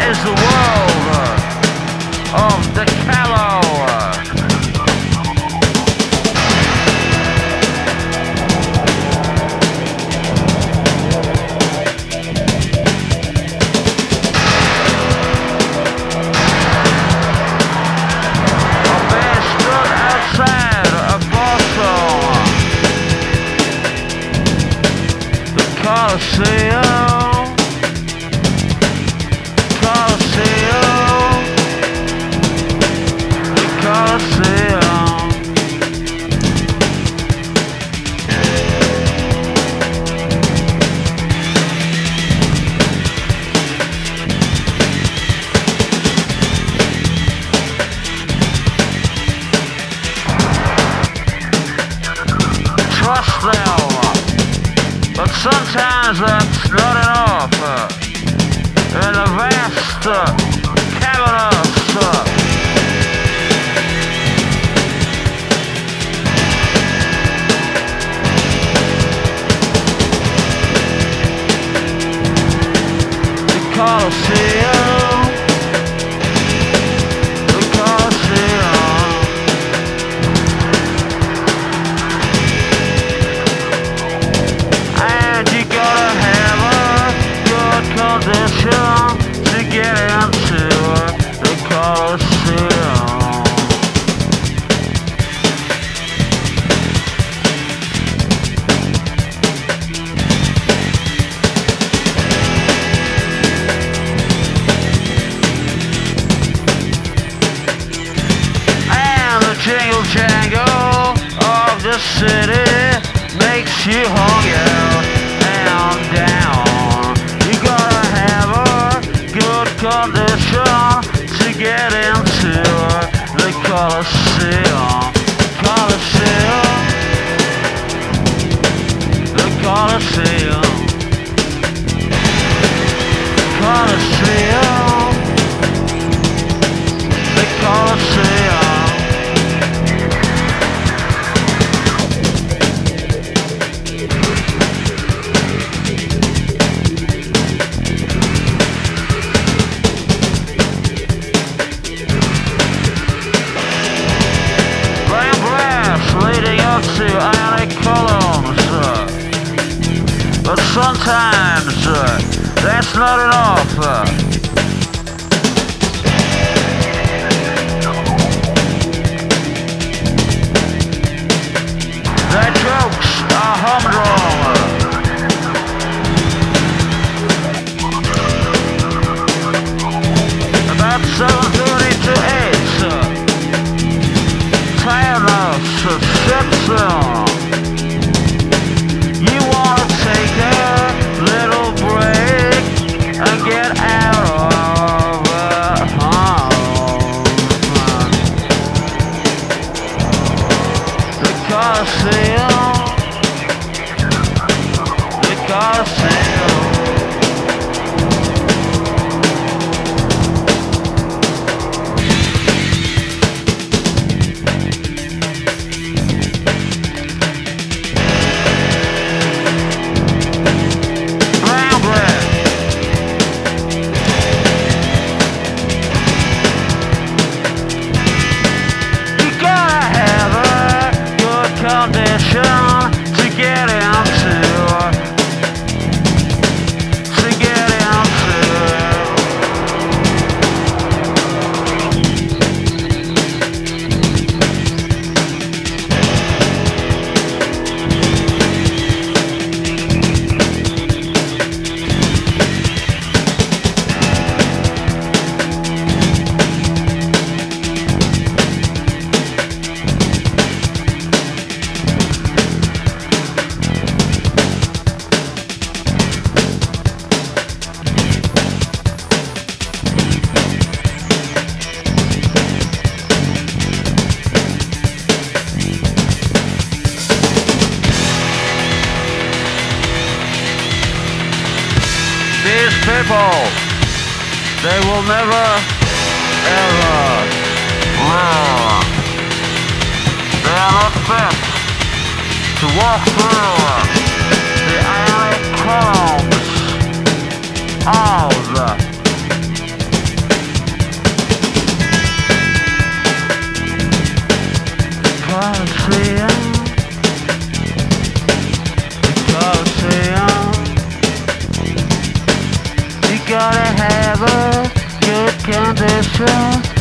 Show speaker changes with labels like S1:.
S1: is the world of the callow. A bear stood outside a Boston, the Coliseum. Trust them, but sometimes that's not enough. In the vast cavernous the Coliseum, the Coliseum. And you gotta have a good condition to get into the Coliseum. And the jingle jangle of the city makes you hungry and down. You gotta have a good condition to get into the Coliseum. Coliseum, the Coliseum, Coliseum, the Coliseum. Leading up to ionic columns, but sometimes that's not enough. Their jokes are humdrum. About 7:30 to 8. Tiredness sets in. You wanna take a little break and get out of home. The Coliseum, the Coliseum. Condition to get into, to get into. These people, they will never, ever learn. They are not fit to walk through the ionic columns of difference.